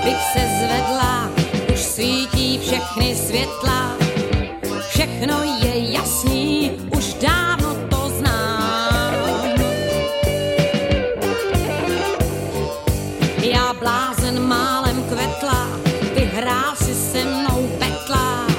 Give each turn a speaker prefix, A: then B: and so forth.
A: bych se zvedla, už svítí všechny světla, všechno je jasný, už dávno to znám. Já blázen málem kvetla, ty hrál si se mnou